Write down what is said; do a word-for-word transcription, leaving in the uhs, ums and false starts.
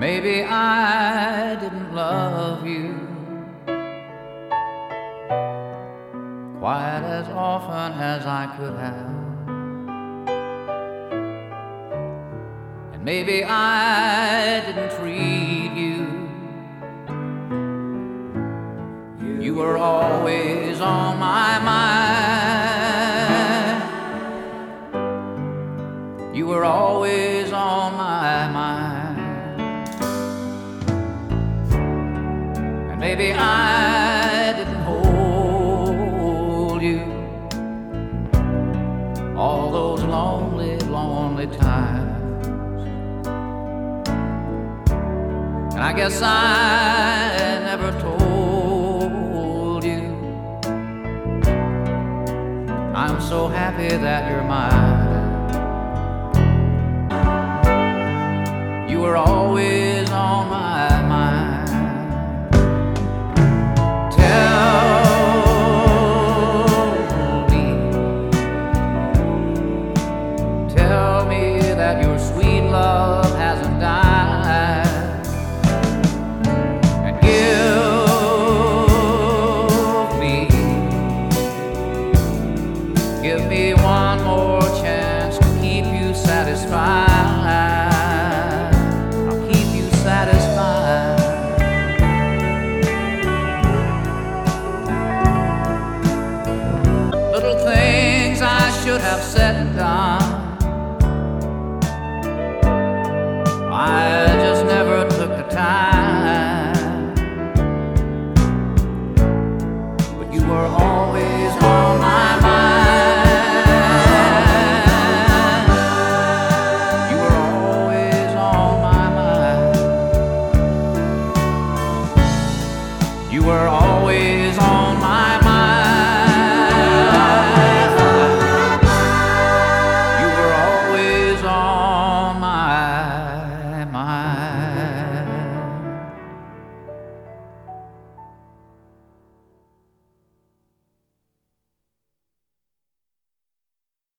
maybe I didn't love you quite as often as I could have. And maybe I didn't treat you. You were always on my mind. You were always on my mind. And maybe I didn't hold you all those lonely, lonely times. And I guess I never told you I'm so happy that you're mine. You were always on my mind. Tell me, tell me that your sweet love hasn't died. And give me, give me one more chance to keep you satisfied. Little things I should have said and done,